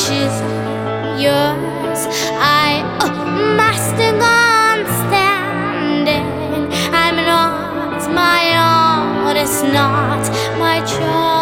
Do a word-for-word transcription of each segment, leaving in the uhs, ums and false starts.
is yours. I oh, must go on standing. I'm not my own, it's not my choice.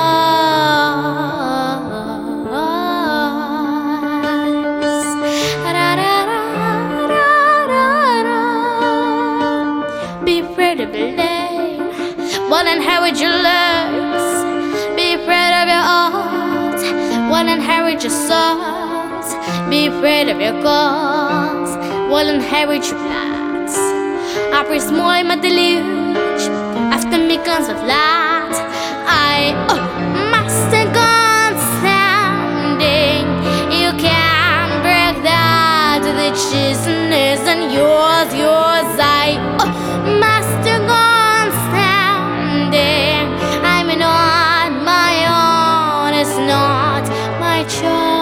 Be afraid of your legs, will inherit your legs. Be afraid of your art, will inherit your souls. Be afraid of your goals, will inherit your plans. Après moi ma deluge, after me comes a flat. I oh, must go on standing. You can't break that, the chisel isn't yours, yours. I oh, must go on standing. I'm not my own, it's not my choice.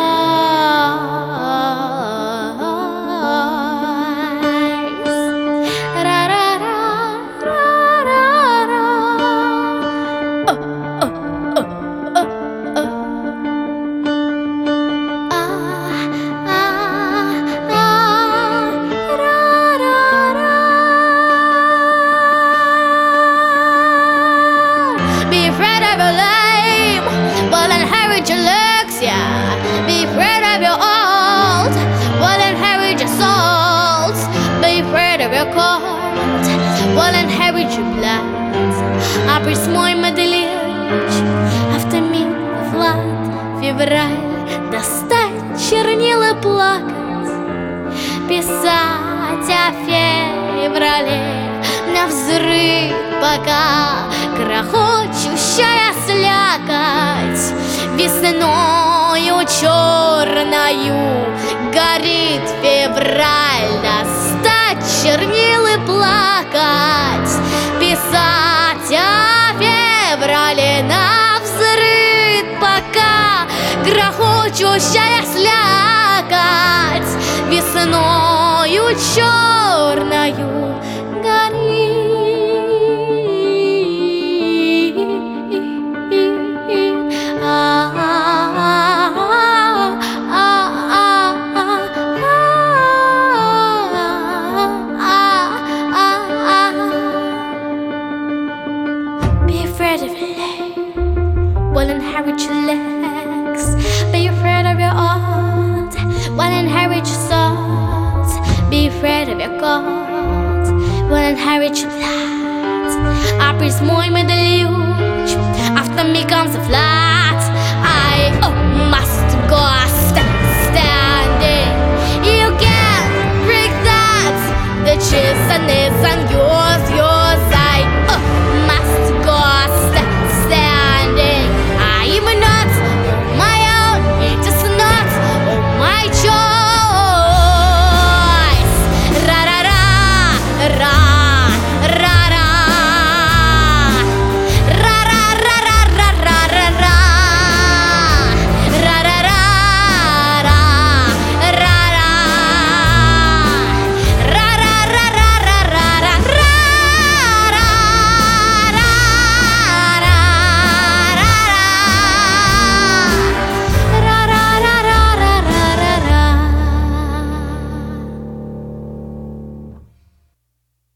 Be afraid of your lame, will inherit your looks, yeah. Be afraid of your old, will inherit your souls. Be afraid of your cold, will inherit your plans. Après moi ma deluge, after me флаг. Февраль, достать чернила, плакать, писать о феврале навзрыд, пока грохочущая слякоть весною черною горит февраль. Достать чернил и плакать, писать о феврале навзрыд, пока грохочущая слякоть весною черною горит. Be afraid of your leg, will inherit your legs. Be afraid of your art, will inherit your souls. Be afraid of your gold, will inherit your plans. Après moi ma deluge, after me comes a flash.